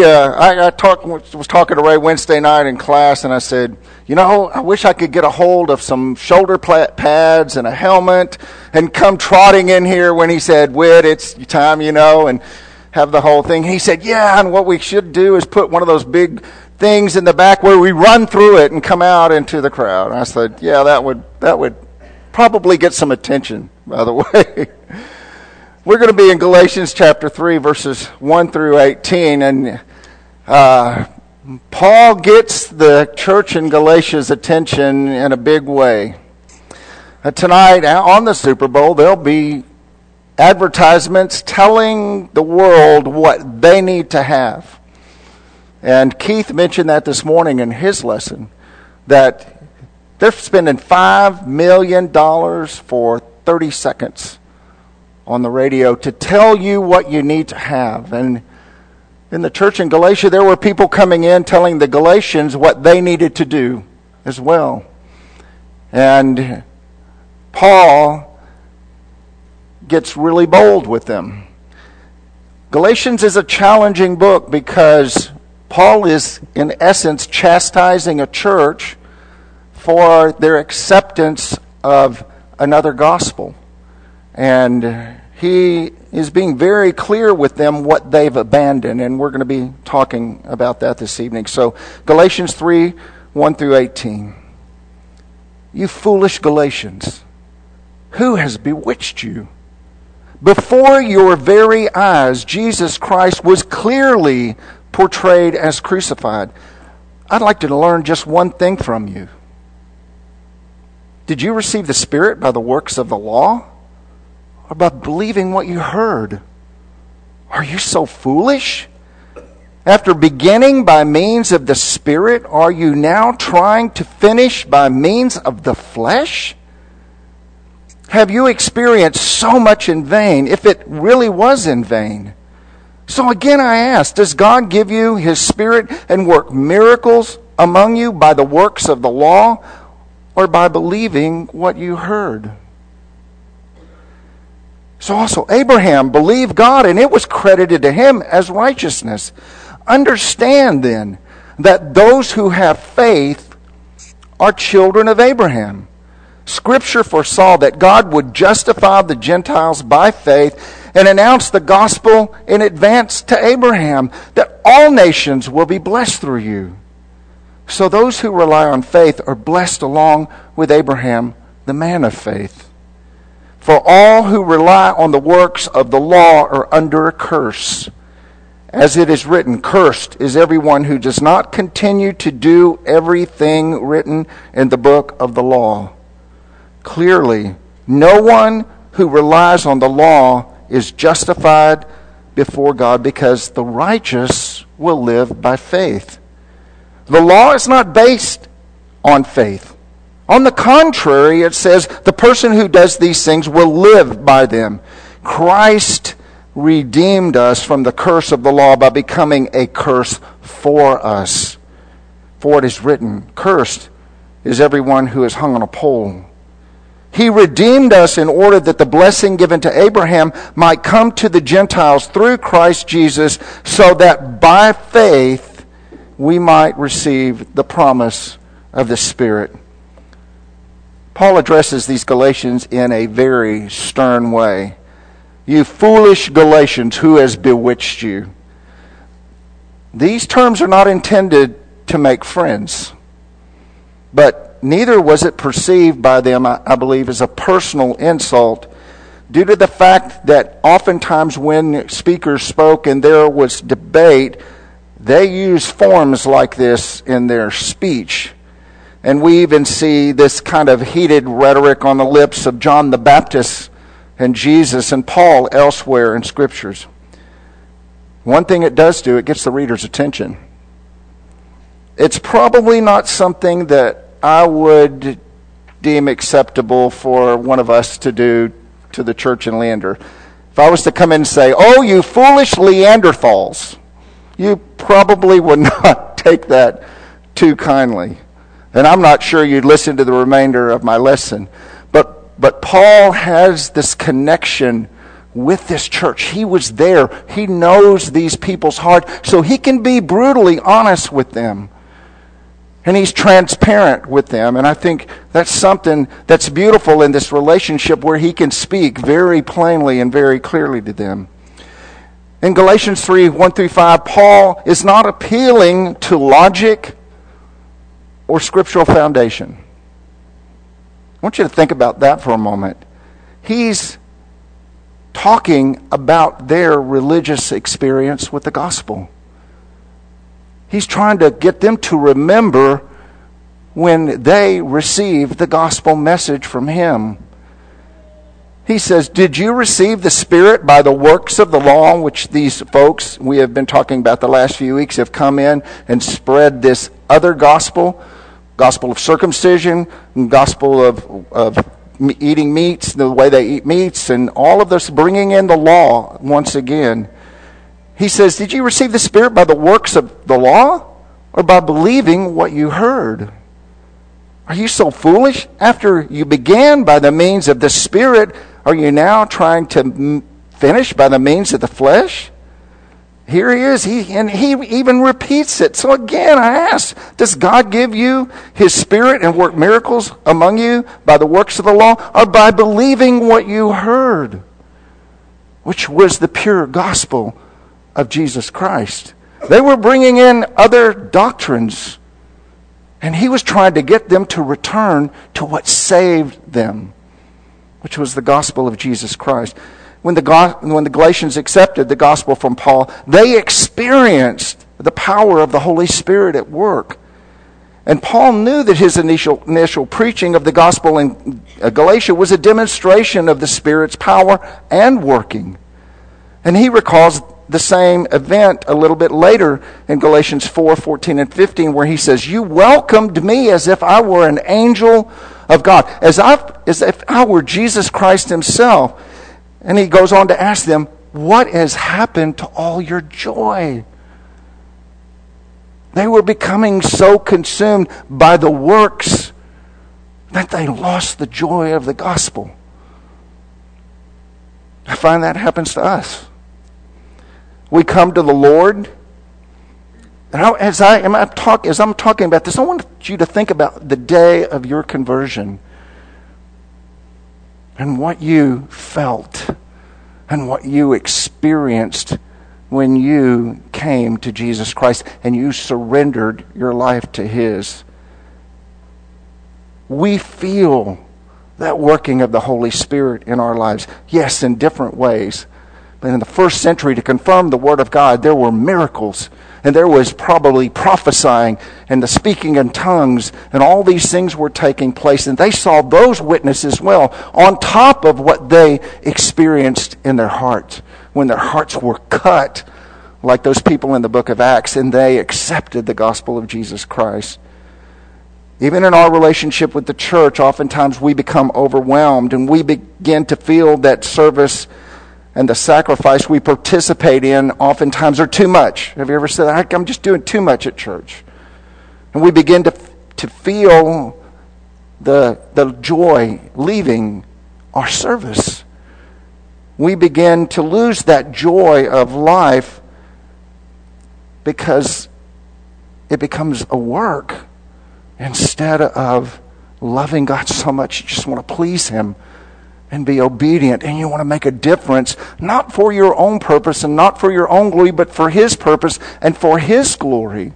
I was talking to Ray Wednesday night in class, and I said, I wish I could get a hold of some shoulder pads and a helmet and come trotting in here when he said, Whit, it's time, and have the whole thing. He said, yeah, and what we should do is put one of those big things in the back where we run through it and come out into the crowd. And I said, yeah, that would probably get some attention, by the way. We're going to be in Galatians chapter 3, verses 1 through 18, and Paul gets the church in Galatia's attention in a big way. Tonight, on the Super Bowl, there'll be advertisements telling the world what they need to have. And Keith mentioned that this morning in his lesson, that they're spending $5 million for 30 seconds on the radio to tell you what you need to have. And in the church in Galatia, there were people coming in telling the Galatians what they needed to do as well. And Paul gets really bold with them. Galatians is a challenging book because Paul is, in essence, chastising a church for their acceptance of another gospel. And he is being very clear with them what they've abandoned, and we're going to be talking about that this evening. So, Galatians 3, 1 through 18. You foolish Galatians, who has bewitched you? Before your very eyes, Jesus Christ was clearly portrayed as crucified. I'd like to learn just one thing from you. Did you receive the Spirit by the works of the law, or by believing what you heard? Are you so foolish? After beginning by means of the Spirit, are you now trying to finish by means of the flesh? Have you experienced so much in vain, if it really was in vain? So again I ask, does God give you His Spirit and work miracles among you by the works of the law, or by believing what you heard? So also Abraham believed God, and it was credited to him as righteousness. Understand then that those who have faith are children of Abraham. Scripture foresaw that God would justify the Gentiles by faith and announce the gospel in advance to Abraham, that all nations will be blessed through you. So those who rely on faith are blessed along with Abraham, the man of faith. For all who rely on the works of the law are under a curse. As it is written, cursed is everyone who does not continue to do everything written in the book of the law. Clearly, no one who relies on the law is justified before God, because the righteous will live by faith. The law is not based on faith. On the contrary, it says the person who does these things will live by them. Christ redeemed us from the curse of the law by becoming a curse for us. For it is written, cursed is everyone who is hung on a pole. He redeemed us in order that the blessing given to Abraham might come to the Gentiles through Christ Jesus, so that by faith we might receive the promise of the Spirit. Paul addresses these Galatians in a very stern way. You foolish Galatians, who has bewitched you? These terms are not intended to make friends, but neither was it perceived by them, I believe, as a personal insult, due to the fact that oftentimes when speakers spoke and there was debate, they used forms like this in their speech. And we even see this kind of heated rhetoric on the lips of John the Baptist and Jesus and Paul elsewhere in Scriptures. One thing it does do, it gets the reader's attention. It's probably not something that I would deem acceptable for one of us to do to the church in Leander. If I was to come in and say, oh, you foolish Leanderthals, you probably would not take that too kindly. And I'm not sure you'd listen to the remainder of my lesson. But Paul has this connection with this church. He was there. He knows these people's heart, so he can be brutally honest with them. And he's transparent with them. And I think that's something that's beautiful in this relationship, where he can speak very plainly and very clearly to them. In Galatians 3, 1-5, Paul is not appealing to logic or scriptural foundation. I want you to think about that for a moment. He's talking about their religious experience with the gospel. He's trying to get them to remember when they received the gospel message from him. He says, did you receive the Spirit by the works of the law, which these folks we have been talking about the last few weeks have come in and spread this other gospel of circumcision, gospel of eating meats, the way they eat meats, and all of this, bringing in the law once again. He says, did you receive the Spirit by the works of the law, or by believing what you heard? Are you so foolish? After you began by the means of the Spirit, are you now trying to finish by the means of the flesh? Here he is, he even repeats it. So again, I ask, does God give you his Spirit and work miracles among you by the works of the law, or by believing what you heard, which was the pure gospel of Jesus Christ? They were bringing in other doctrines, and he was trying to get them to return to what saved them, which was the gospel of Jesus Christ. When the Galatians accepted the gospel from Paul, they experienced the power of the Holy Spirit at work. And Paul knew that his initial preaching of the gospel in Galatia was a demonstration of the Spirit's power and working. And he recalls the same event a little bit later in Galatians 4:14 and 15, where he says, you welcomed me as if I were an angel of God, as if I were Jesus Christ himself. And he goes on to ask them, what has happened to all your joy? They were becoming so consumed by the works that they lost the joy of the gospel. I find that happens to us. We come to the Lord, and as I'm talking about this, I want you to think about the day of your conversion and what you felt and what you experienced when you came to Jesus Christ and you surrendered your life to his. We feel that working of the Holy Spirit in our lives, yes, in different ways. But in the first century, to confirm the Word of God, there were miracles. And there was probably prophesying and the speaking in tongues. And all these things were taking place. And they saw those witnesses well, on top of what they experienced in their hearts, when their hearts were cut, like those people in the book of Acts, and they accepted the gospel of Jesus Christ. Even in our relationship with the church, oftentimes we become overwhelmed and we begin to feel that service and the sacrifice we participate in oftentimes are too much. Have you ever said, I'm just doing too much at church? And we begin to feel the joy leaving our service. We begin to lose that joy of life because it becomes a work instead of loving God so much you just want to please him and be obedient, and you want to make a difference, not for your own purpose and not for your own glory, but for his purpose and for his glory.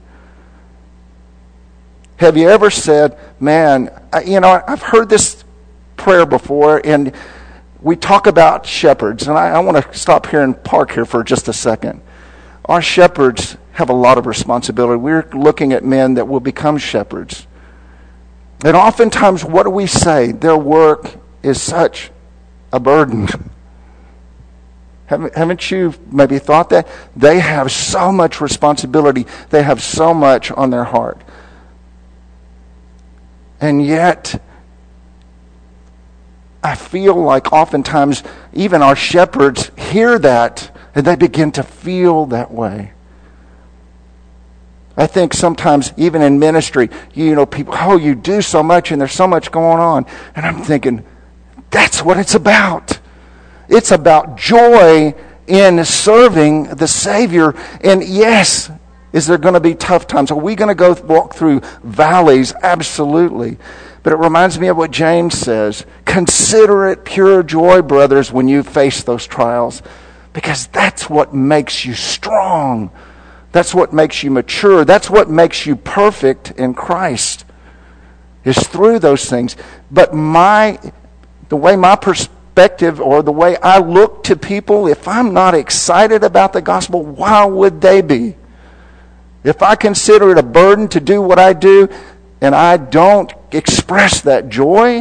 Have you ever said, man, I've heard this prayer before, and we talk about shepherds, and I want to stop here and park here for just a second. Our shepherds have a lot of responsibility. We're looking at men that will become shepherds. And oftentimes, what do we say? Their work is such a burden. Haven't you maybe thought that? They have so much responsibility. They have so much on their heart. And yet, I feel like oftentimes even our shepherds hear that and they begin to feel that way. I think sometimes even in ministry, people, you do so much and there's so much going on. And I'm thinking, that's what it's about. It's about joy in serving the Savior. And yes, is there going to be tough times? Are we going to walk through valleys? Absolutely. But it reminds me of what James says. Consider it pure joy, brothers, when you face those trials. Because that's what makes you strong. That's what makes you mature. That's what makes you perfect in Christ. Is through those things. But the way my perspective or the way I look to people, if I'm not excited about the gospel, why would they be? If I consider it a burden to do what I do and I don't express that joy,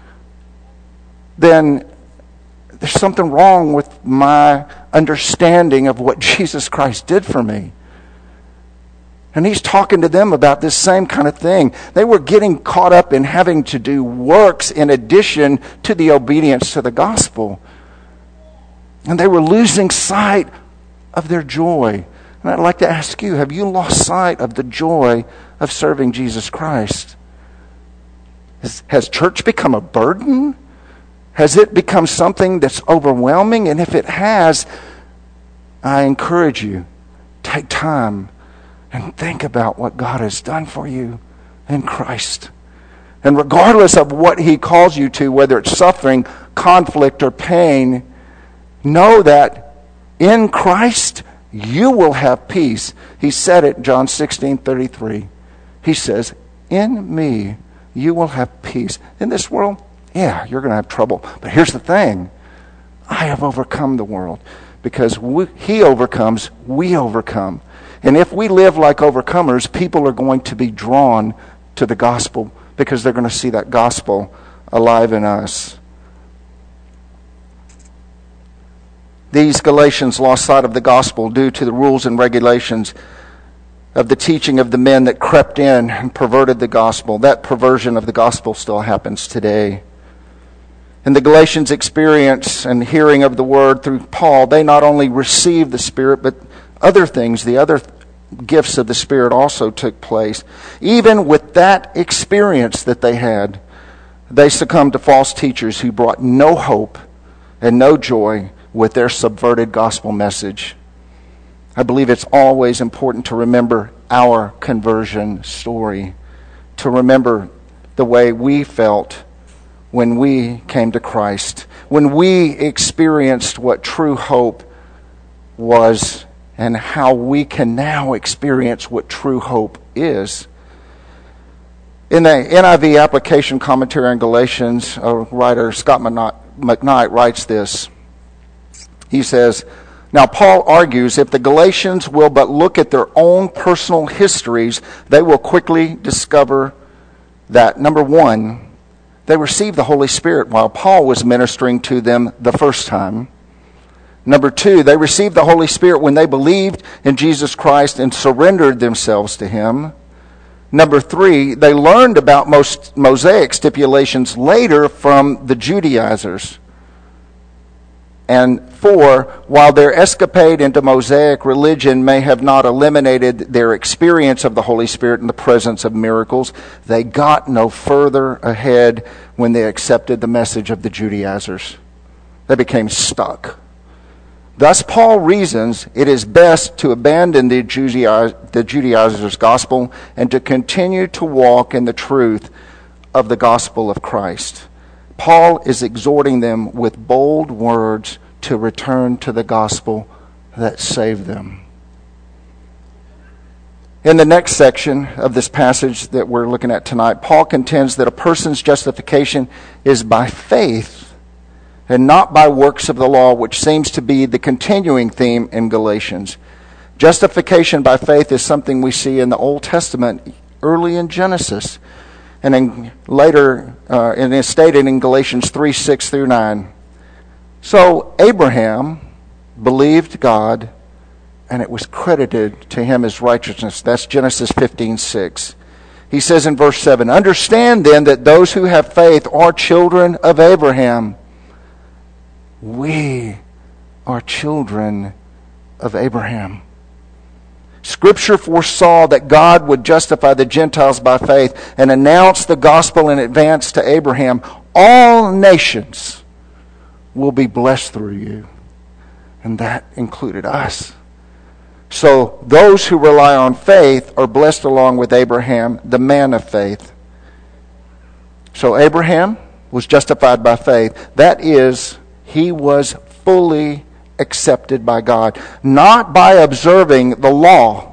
then there's something wrong with my understanding of what Jesus Christ did for me. And he's talking to them about this same kind of thing. They were getting caught up in having to do works in addition to the obedience to the gospel. And they were losing sight of their joy. And I'd like to ask you, have you lost sight of the joy of serving Jesus Christ? Has church become a burden? Has it become something that's overwhelming? And if it has, I encourage you, take time and think about what God has done for you in Christ. And regardless of what he calls you to, whether it's suffering, conflict, or pain, know that in Christ you will have peace. He said it in John 16:33. He says, in me you will have peace. In this world, yeah, you're going to have trouble. But here's the thing. I have overcome the world. Because he overcomes, we overcome. And if we live like overcomers, people are going to be drawn to the gospel because they're going to see that gospel alive in us. These Galatians lost sight of the gospel due to the rules and regulations of the teaching of the men that crept in and perverted the gospel. That perversion of the gospel still happens today. In the Galatians' experience and hearing of the word through Paul, they not only received the Spirit, but other things, the other gifts of the Spirit also took place. Even with that experience that they had, they succumbed to false teachers who brought no hope and no joy with their subverted gospel message. I believe it's always important to remember our conversion story, to remember the way we felt when we came to Christ, when we experienced what true hope was, and how we can now experience what true hope is. In the NIV application commentary on Galatians, writer Scott McKnight writes this. He says, now Paul argues if the Galatians will but look at their own personal histories, they will quickly discover that, number one, they received the Holy Spirit while Paul was ministering to them the first time. Number two, they received the Holy Spirit when they believed in Jesus Christ and surrendered themselves to him. Number three, they learned about Mosaic stipulations later from the Judaizers. And four, while their escapade into Mosaic religion may have not eliminated their experience of the Holy Spirit and the presence of miracles, they got no further ahead when they accepted the message of the Judaizers. They became stuck. Thus, Paul reasons it is best to abandon the Judaizers' gospel and to continue to walk in the truth of the gospel of Christ. Paul is exhorting them with bold words to return to the gospel that saved them. In the next section of this passage that we're looking at tonight, Paul contends that a person's justification is by faith and not by works of the law, which seems to be the continuing theme in Galatians. Justification by faith is something we see in the Old Testament, early in Genesis, and later it is stated in Galatians 3:6-9. So Abraham believed God, and it was credited to him as righteousness. That's Genesis 15:6. He says in verse 7, understand then that those who have faith are children of Abraham. We are children of Abraham. Scripture foresaw that God would justify the Gentiles by faith and announce the gospel in advance to Abraham. All nations will be blessed through you. And that included us. So those who rely on faith are blessed along with Abraham, the man of faith. So Abraham was justified by faith. That is, he was fully accepted by God. Not by observing the law,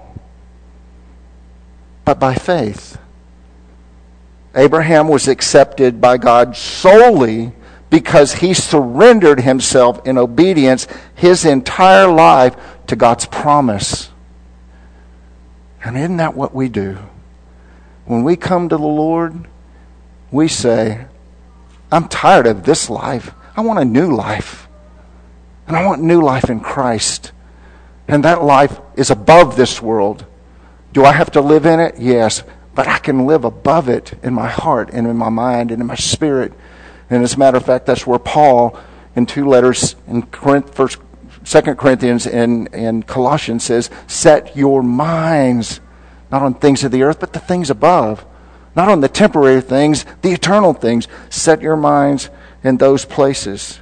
but by faith. Abraham was accepted by God solely because he surrendered himself in obedience his entire life to God's promise. And isn't that what we do? When we come to the Lord, we say, I'm tired of this life. I want a new life. And I want new life in Christ. And that life is above this world. Do I have to live in it? Yes. But I can live above it in my heart and in my mind and in my spirit. And as a matter of fact, that's where Paul, in 2 letters, in 2 Corinthians and Colossians, says, set your minds not on things of the earth, but the things above. Not on the temporary things, the eternal things. Set your minds in those places.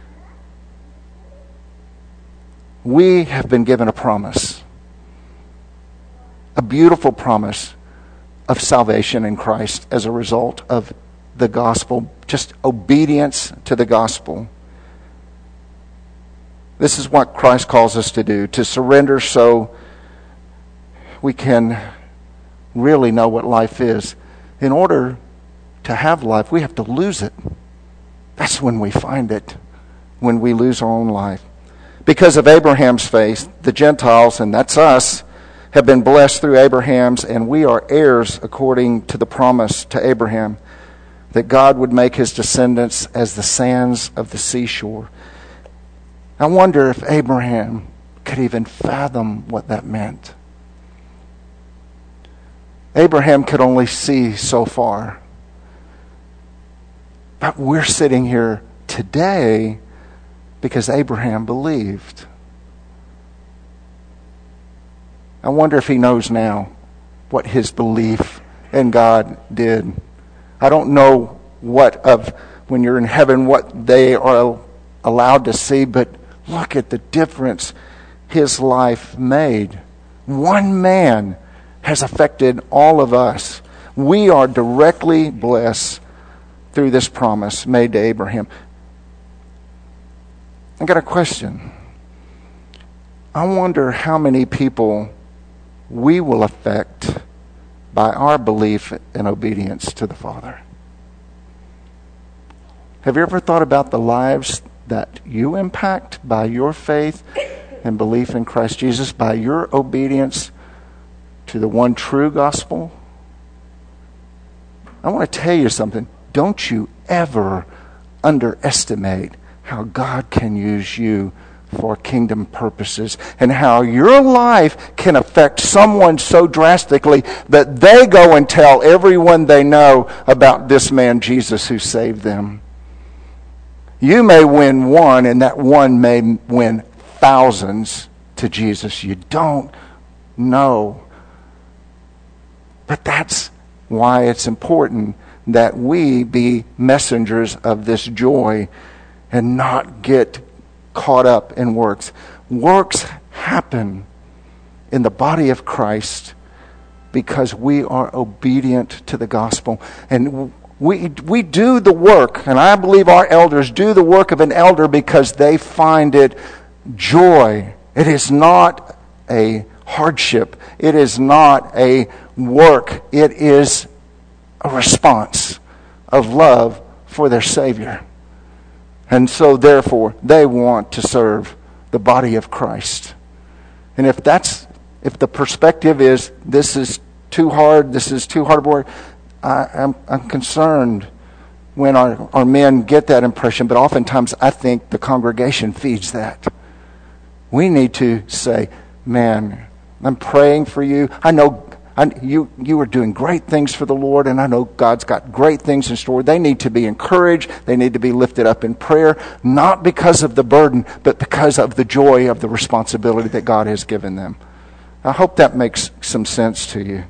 We have been given a promise. A beautiful promise of salvation in Christ as a result of the gospel. Just obedience to the gospel. This is what Christ calls us to do. To surrender so we can really know what life is. In order to have life, we have to lose it. That's when we find it. When we lose our own life. Because of Abraham's faith, the Gentiles, and that's us, have been blessed through Abraham's, and we are heirs according to the promise to Abraham that God would make his descendants as the sands of the seashore. I wonder if Abraham could even fathom what that meant. Abraham could only see so far. But we're sitting here today because Abraham believed. I wonder if he knows now what his belief in God did. I don't know what of when you're in heaven what they are allowed to see, but look at the difference his life made. One man has affected all of us. We are directly blessed through this promise made to Abraham. I got a question. I wonder how many people we will affect by our belief and obedience to the Father. Have you ever thought about the lives that you impact by your faith and belief in Christ Jesus, by your obedience to the one true gospel? I want to tell you something. Don't you ever underestimate how God can use you for kingdom purposes, and how your life can affect someone so drastically that they go and tell everyone they know about this man Jesus who saved them. You may win one, and that one may win thousands to Jesus. You don't know. But that's why it's important that we be messengers of this joy and not get caught up in works. Works happen in the body of Christ because we are obedient to the gospel. And we do the work, and I believe our elders do the work of an elder because they find it joy. It is not a hardship. It is not a work. It is a response of love for their Savior. And so, therefore, they want to serve the body of Christ. And if the perspective is, this is too hard work, I'm concerned when our men get that impression. But oftentimes, I think the congregation feeds that. We need to say, man, I'm praying for you. I know you are doing great things for the Lord, and I know God's got great things in store. They need to be encouraged. They need to be lifted up in prayer, not because of the burden, but because of the joy of the responsibility that God has given them. I hope that makes some sense to you.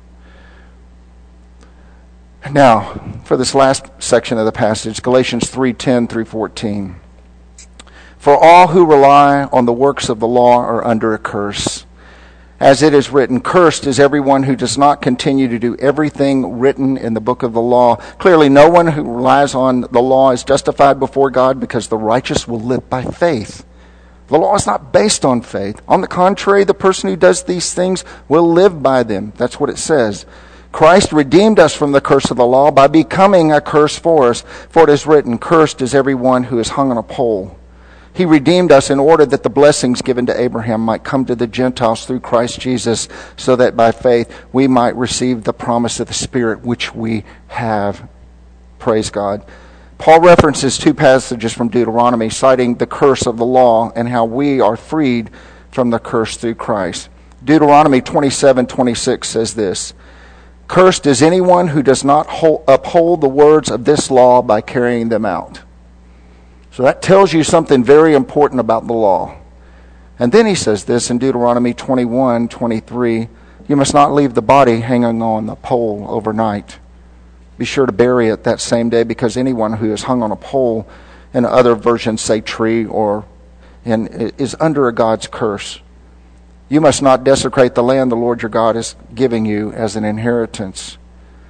Now, for this last section of the passage, Galatians 3:10 through 14. For all who rely on the works of the law are under a curse. As it is written, cursed is everyone who does not continue to do everything written in the book of the law. Clearly, no one who relies on the law is justified before God, because the righteous will live by faith. The law is not based on faith. On the contrary, the person who does these things will live by them. That's what it says. Christ redeemed us from the curse of the law by becoming a curse for us. For it is written, cursed is everyone who is hung on a pole. He redeemed us in order that the blessings given to Abraham might come to the Gentiles through Christ Jesus, so that by faith we might receive the promise of the Spirit which we have. Praise God. Paul references two passages from Deuteronomy citing the curse of the law and how we are freed from the curse through Christ. Deuteronomy 27:26 says this, cursed is anyone who does not uphold the words of this law by carrying them out. So that tells you something very important about the law. And then he says this in Deuteronomy 21:23, you must not leave the body hanging on the pole overnight. Be sure to bury it that same day, because anyone who is hung on a pole, and other versions say tree, is under a God's curse. You must not desecrate the land the Lord your God is giving you as an inheritance.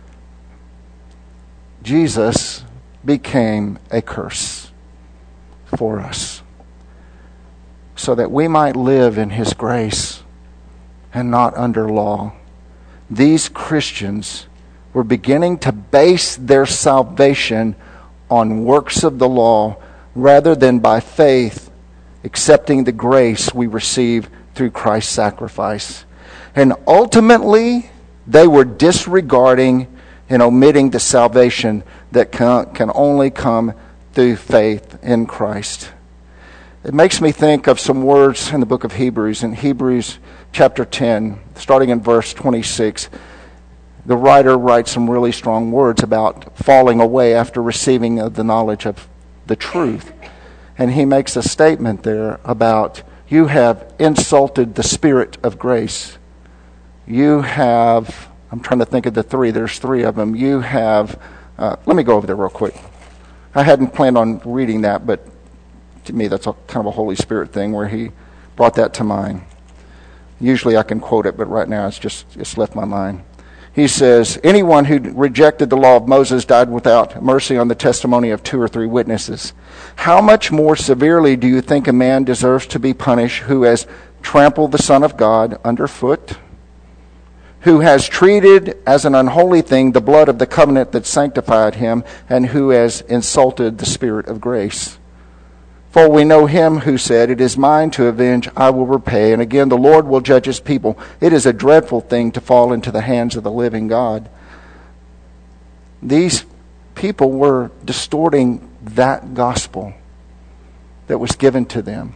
Jesus became a curse for us, so that we might live in His grace and not under law. These Christians were beginning to base their salvation on works of the law rather than by faith, accepting the grace we receive through Christ's sacrifice. And ultimately, they were disregarding and omitting the salvation that can only come through faith in Christ. It makes me think of some words in the book of Hebrews. In Hebrews chapter 10, starting in verse 26, the writer writes some really strong words about falling away after receiving the knowledge of the truth. And he makes a statement there about, you have insulted the Spirit of grace. You have, I'm trying to think of the three, there's three of them. You have, let me go over there real quick. I hadn't planned on reading that, but to me that's kind of a Holy Spirit thing where he brought that to mind. Usually I can quote it, but right now it's left my mind. He says, anyone who rejected the law of Moses died without mercy on the testimony of 2 or 3 witnesses. How much more severely do you think a man deserves to be punished who has trampled the Son of God underfoot, who has treated as an unholy thing the blood of the covenant that sanctified him, and who has insulted the Spirit of grace? For we know him who said, it is mine to avenge, I will repay. And again, the Lord will judge his people. It is a dreadful thing to fall into the hands of the living God. These people were distorting that gospel that was given to them.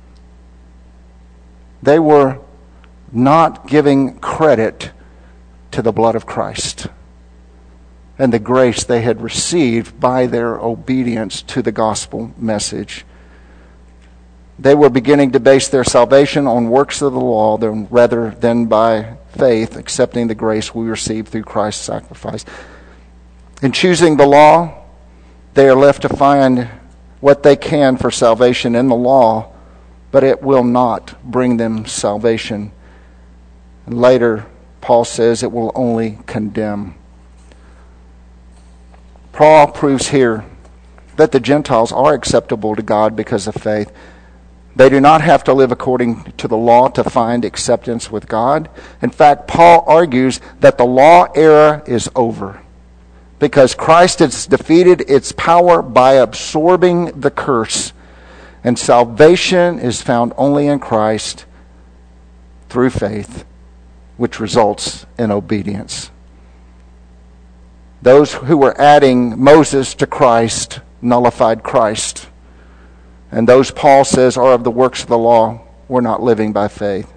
They were not giving credit to the blood of Christ and the grace they had received by their obedience to the gospel message. They were beginning to base their salvation on works of the law rather than by faith, accepting the grace we receive through Christ's sacrifice. In choosing the law, they are left to find what they can for salvation in the law, but it will not bring them salvation. And later, Paul says it will only condemn. Paul proves here that the Gentiles are acceptable to God because of faith. They do not have to live according to the law to find acceptance with God. In fact, Paul argues that the law era is over because Christ has defeated its power by absorbing the curse. And salvation is found only in Christ through faith, which results in obedience. Those who were adding Moses to Christ nullified Christ. And those Paul says are of the works of the law were not living by faith.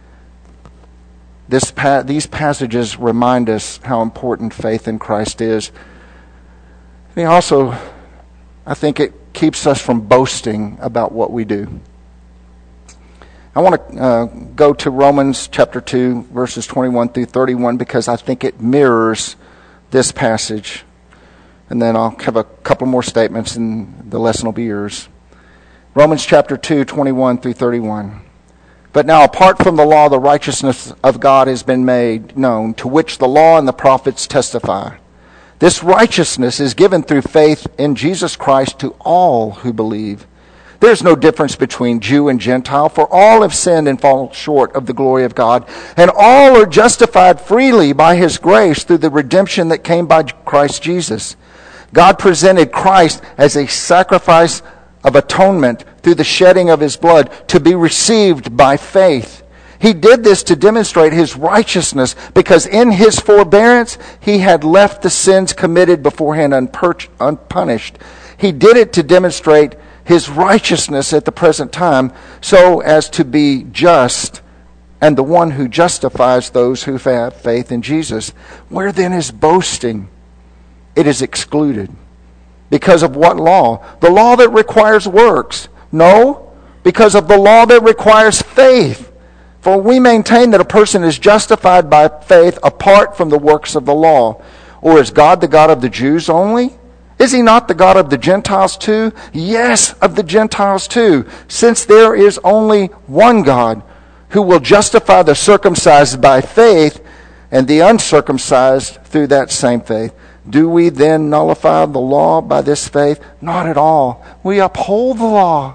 These passages remind us how important faith in Christ is. And also, I think it keeps us from boasting about what we do. I want to go to Romans chapter 2, verses 21 through 31, because I think it mirrors this passage. And then I'll have a couple more statements and the lesson will be yours. Romans chapter 2, 21 through 31. But now, apart from the law, the righteousness of God has been made known, to which the law and the prophets testify. This righteousness is given through faith in Jesus Christ to all who believe. There is no difference between Jew and Gentile, for all have sinned and fall short of the glory of God, and all are justified freely by His grace through the redemption that came by Christ Jesus. God presented Christ as a sacrifice of atonement through the shedding of His blood to be received by faith. He did this to demonstrate His righteousness, because in His forbearance He had left the sins committed beforehand unpunished. He did it to demonstrate His righteousness at the present time, so as to be just and the one who justifies those who have faith in Jesus. Where then is boasting? It is excluded. Because of what law? The law that requires works. No, because of the law that requires faith. For we maintain that a person is justified by faith apart from the works of the law. Or is God the God of the Jews only? Is He not the God of the Gentiles too? Yes, of the Gentiles too, since there is only one God, who will justify the circumcised by faith and the uncircumcised through that same faith. Do we then nullify the law by this faith? Not at all. We uphold the law.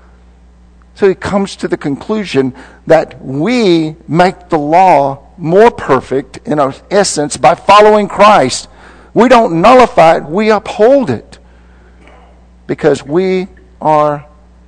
So he comes to the conclusion that we make the law more perfect in our essence by following Christ. We don't nullify it, we uphold it. Because we are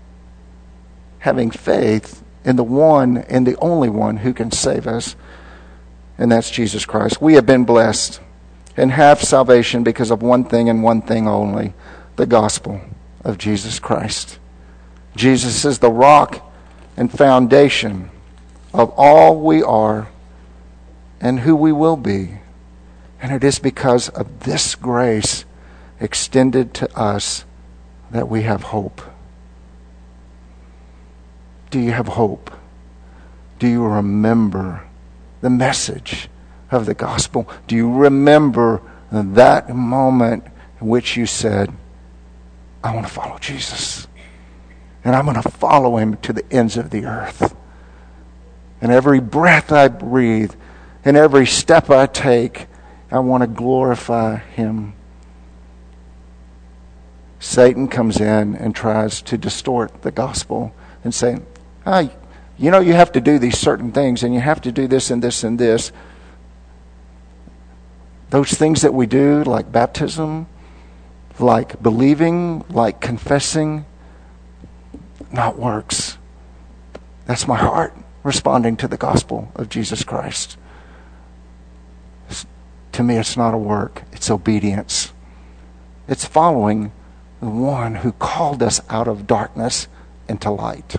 having faith in the one and the only one who can save us. And that's Jesus Christ. We have been blessed and have salvation because of one thing and one thing only, the gospel of Jesus Christ. Jesus is the rock and foundation of all we are and who we will be. And it is because of this grace extended to us that we have hope. Do you have hope? Do you remember the message of the gospel? Do you remember that moment in which you said, I want to follow Jesus, and I'm going to follow Him to the ends of the earth, and every breath I breathe and every step I take, I want to glorify Him? Satan comes in and tries to distort the gospel and say, you have to do these certain things, and you have to do this and this and this. Those things that we do, like baptism, like believing, like confessing, not works. That's my heart responding to the gospel of Jesus Christ. To me, it's not a work. It's obedience. It's following the one who called us out of darkness into light.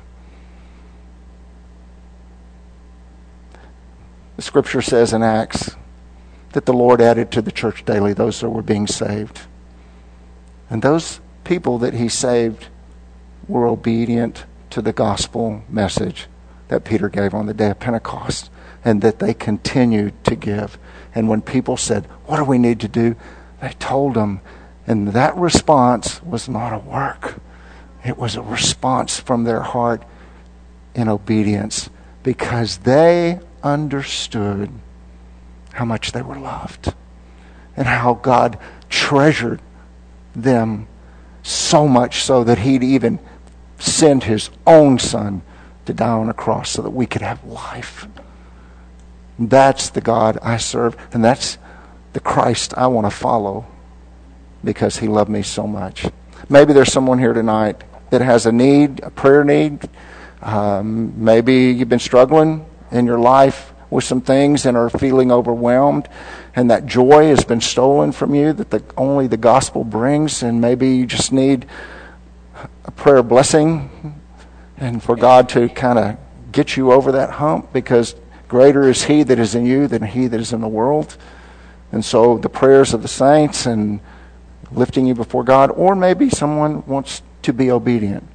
The scripture says in Acts that the Lord added to the church daily those that were being saved. And those people that He saved were obedient to the gospel message that Peter gave on the day of Pentecost, and that they continued to give. And when people said, what do we need to do? They told them. And that response was not a work. It was a response from their heart in obedience, because they understood how much they were loved and how God treasured them so much so that He'd even send His own Son to die on a cross so that we could have life. That's the God I serve, and that's the Christ I want to follow, because He loved me so much. Maybe there's someone here tonight that has a need, a prayer need. Maybe you've been struggling in your life with some things and are feeling overwhelmed, and that joy has been stolen from you that only the gospel brings, and maybe you just need a prayer blessing and for God to kind of get you over that hump, because greater is He that is in you than he that is in the world. And so the prayers of the saints and lifting you before God, or maybe someone wants to be obedient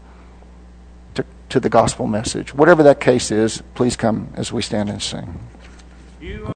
to the gospel message. Whatever that case is, please come as we stand and sing.